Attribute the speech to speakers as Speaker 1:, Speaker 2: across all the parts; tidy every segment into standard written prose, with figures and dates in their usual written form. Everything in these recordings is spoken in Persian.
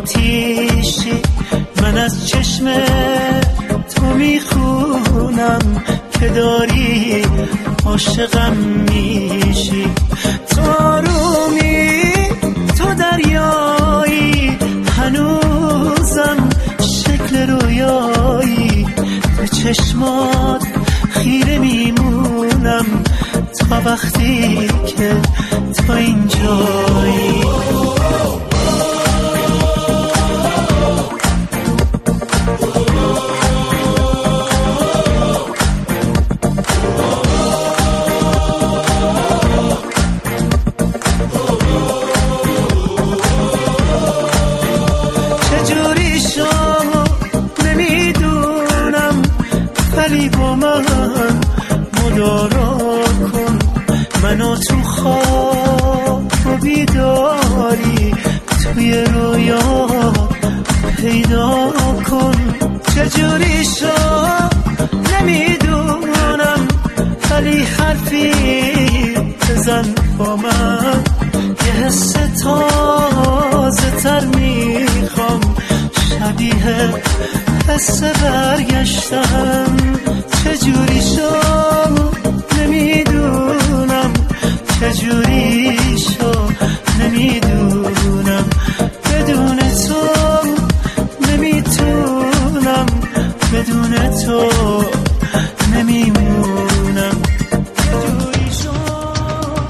Speaker 1: آتیشی من از چشم تو میخونم که داری عاشقم میشی. تو آرومی، تو دریایی، هنوزم شکل رویایی. به چشمات خیره میمونم تا وقتی که تو اینجایی. چجوری شد نمیدونم، ولی با من مدارا کن. منو تو خواب و بیداری توی رویا پیدا کن. چجوری شد نمیدونم، ولی حرفی بزن با من. یه حس تازه تر میخوام، شبیه حس برگشتن. چجوری شد نمیدونم، چجوری شد نمیدونم. بدون تو نمیتونم، بدون تو نمیمونم. چجوری شد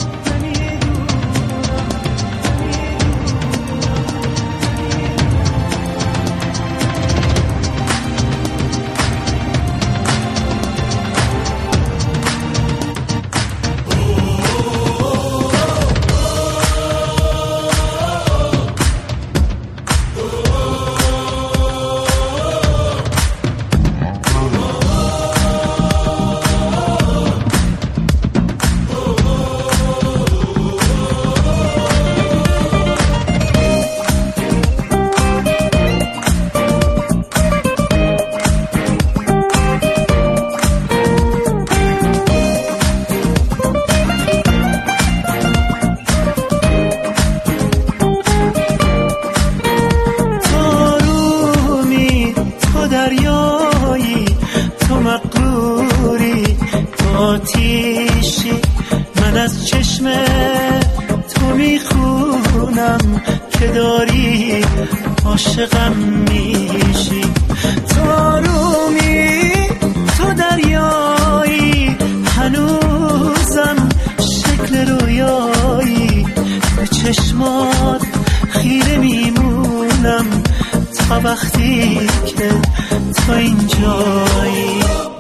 Speaker 1: دریایی، تو مغروری، تو آتیشی من از چشم تو میخونم که داری عاشقم میشی. تو آرومی، تو دریایی، هنوزم شکل رویایی. به چشمات خیره میمونم تا وقتی که تو اینجایی.